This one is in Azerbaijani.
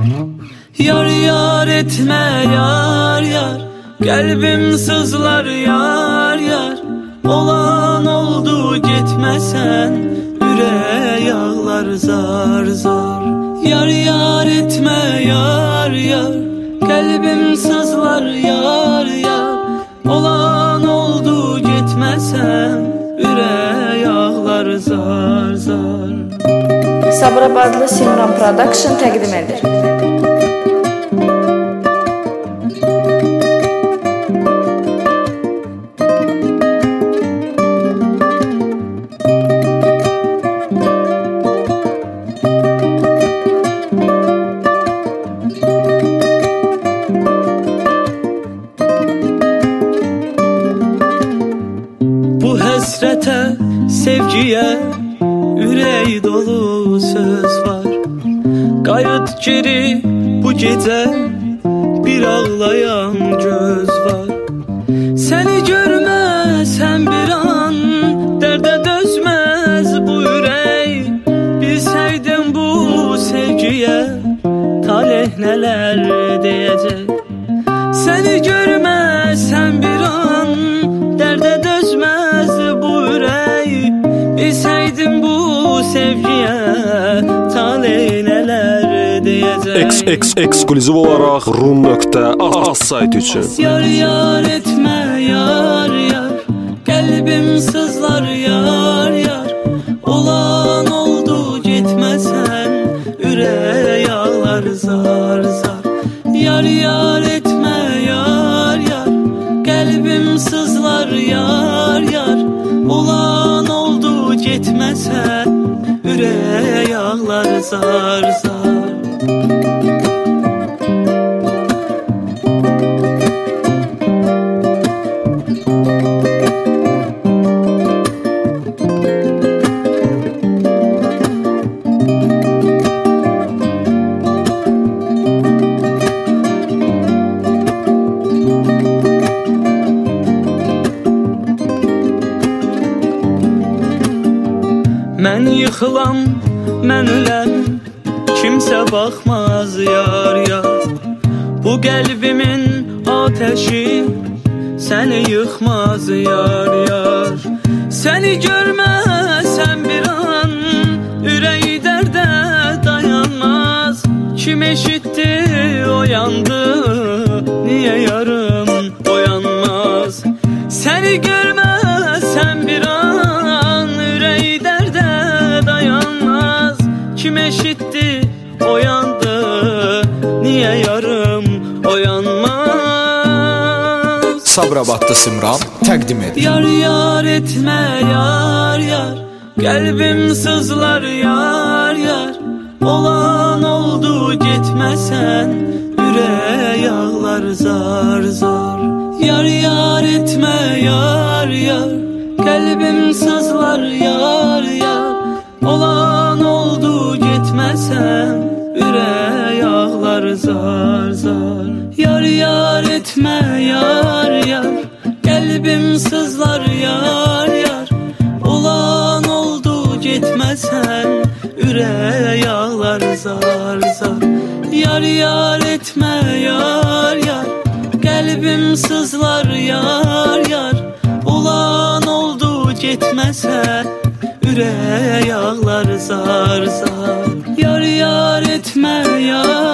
Yar yar etme yar yar, kalbim sızlar yar yar. Olan oldu gitmesen, ürək ağlar zar zar. Yar yar etme yar yar, kalbim sızlar yar yar. Olan oldu gitmesen, ürək ağlar zar zar. Sabirabadlı Simran Production təqdim edir. Bu həsrətə, sevgiyə, ürək dolu söz var. Qayıt geri bu gecə, bir ağlayan göz var. Səni görməsən bir an, dərdə dözməz bu ürək. Bilsəydin bu sevgiyə, talih nələr deyəcək. Səni görməsən bir an, dərdə dözməz bu ürək. Bilsəydin bu sevgiyə, talih nələr deyəcək. Eksklüziv olaraq rum.az sayt üçün. Yar yar etmə yar yar, qəlbim sızlar yar yar. Olan oldu getməsən, ürək ağlar zar zar. Yar yar etmə yar yar, qəlbim sızlar yar yar. Olan oldu getməsən, ürək ağlar zar zar. Mən yıxılam, mən öləm, kimsə baxmaz yar yar. Bu qəlbimin ateşi səni yıxmaz yar yar. Səni görməsən bir an, ürək dərdə dayanmaz. Kim eşitdi oyandı, niyə yarım oyanmaz. Səni görməsən bir an, ürək dərdə dayanmaz. Kim eşitdi oyandı, niyə yarım oyanmaz. Sabirabadlı Simran təqdim edir. Yar yar etmə yar yar, qəlbim sızlar yar yar. Olan oldu getməsən, ürək ağlar zar zar. Yar yar etmə yar yar, qəlbim sızlar yar yar. Olan oldu getməsən, ürək ağlar zar zar. Yar yar etmə yar yar, qəlbim sızlar yar yar. Olan oldu getməsən, ürək ağlar zar zar. Yar yar etmə yar yar, qəlbim sızlar yar yar. Olan oldu getməsən, ürək ağlar zar zar. Yar yar etmə yar